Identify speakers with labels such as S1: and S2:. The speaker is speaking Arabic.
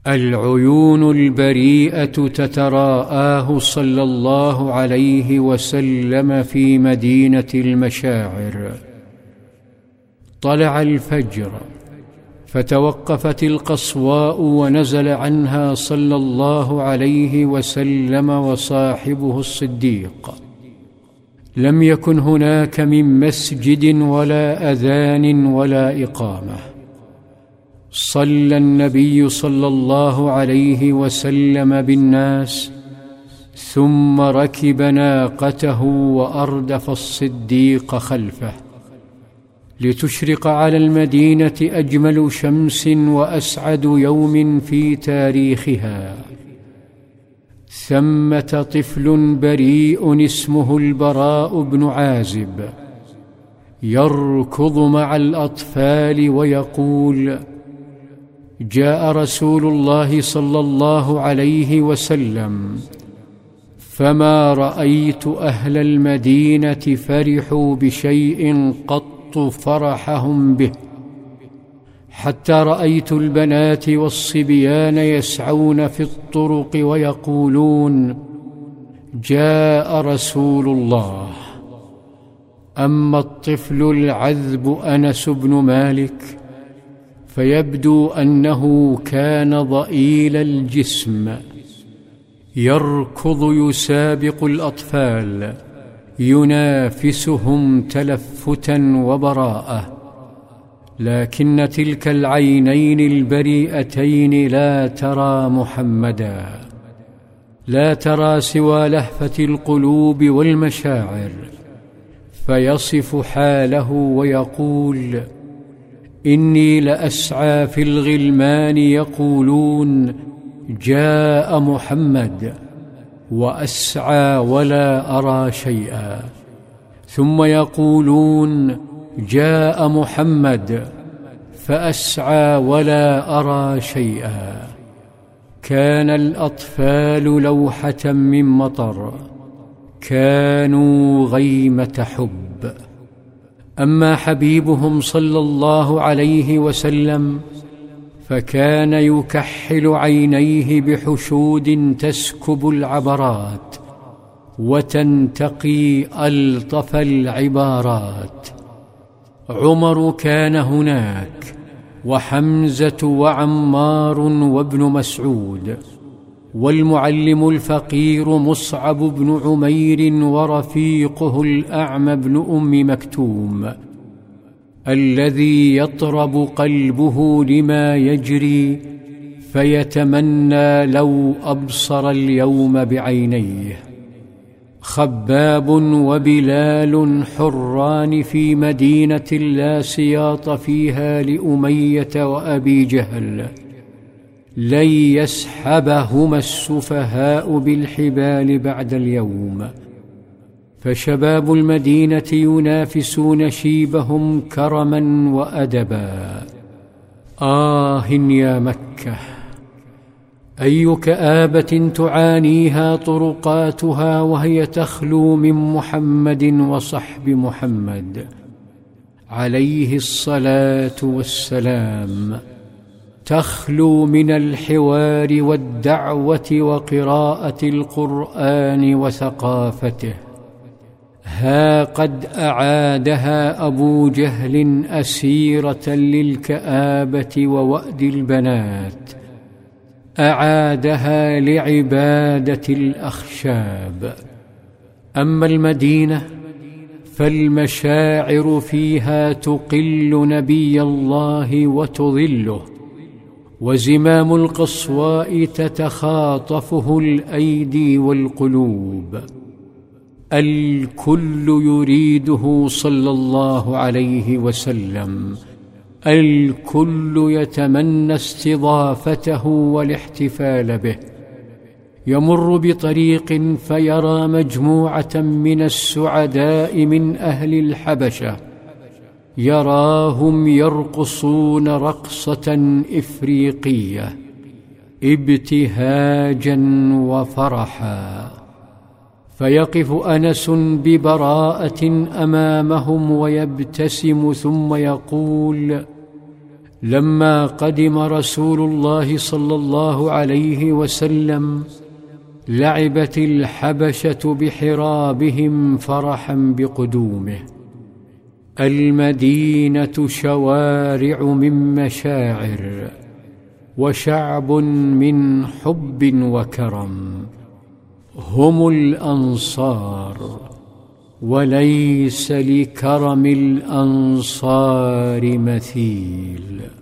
S1: العيون البريئة تتراءاه صلى الله عليه وسلم في مدينة المشاعر. طلع الفجر فتوقفت القصواء ونزل عنها صلى الله عليه وسلم وصاحبه الصديق. لم يكن هناك من مسجد ولا أذان ولا إقامة. صلى النبي صلى الله عليه وسلم بالناس، ثم ركب ناقته وأردف الصديق خلفه لتشرق على المدينة أجمل شمس وأسعد يوم في تاريخها. ثمة طفل بريء اسمه البراء بن عازب يركض مع الأطفال ويقول: جاء رسول الله صلى الله عليه وسلم، فما رأيت أهل المدينة فرحوا بشيء قط فرحهم به، حتى رأيت البنات والصبيان يسعون في الطرق ويقولون: جاء رسول الله. أما الطفل العذب أنس بن مالك فيبدو أنه كان ضئيل الجسم، يركض يسابق الأطفال، ينافسهم تلفتا وبراءة. لكن تلك العينين البريئتين لا ترى محمدا، لا ترى سوى لهفة القلوب والمشاعر. فيصف حاله ويقول: إني لأسعى في الغلمان يقولون: جاء محمد، وأسعى ولا أرى شيئا، ثم يقولون: جاء محمد، فأسعى ولا أرى شيئا. كان الأطفال لوحة من مطر، كانوا غيمة حب. أما حبيبهم صلى الله عليه وسلم فكان يكحل عينيه بحشود تسكب العبرات وتنتقي ألطف العبارات. عمر كان هناك، وحمزة وعمار وابن مسعود، والمعلم الفقير مصعب بن عمير، ورفيقه الأعمى بن أم مكتوم، الذي يطرب قلبه لما يجري فيتمنى لو أبصر اليوم بعينيه. خباب وبلال حران في مدينة لا سياط فيها لأمية وأبي جهل، لن يسحبهما السفهاء بالحبال بعد اليوم. فشباب المدينة ينافسون شيبهم كرما وأدبا. آه يا مكة، أي كآبة تعانيها طرقاتها وهي تخلو من محمد وصحب محمد عليه الصلاة والسلام، تخلو من الحوار والدعوة وقراءة القرآن وثقافته. ها قد أعادها أبو جهل أسيرة للكآبة ووأد البنات، أعادها لعبادة الأخشاب. أما المدينة فالمشاعر فيها تقل نبي الله وتظله، وزمام القصواء تتخاطفه الأيدي والقلوب. الكل يريده صلى الله عليه وسلم، الكل يتمنى استضافته والاحتفال به. يمر بطريق فيرى مجموعة من السعداء من أهل الحبشة، يراهم يرقصون رقصة إفريقية ابتهاجا وفرحا، فيقف أنس ببراءة أمامهم ويبتسم ثم يقول: لما قدم رسول الله صلى الله عليه وسلم لعبت الحبشة بحرابهم فرحا بقدومه. المدينة شوارع من مشاعر، وشعب من حب وكرم، هم الأنصار، وليس لكرم الأنصار مثيل.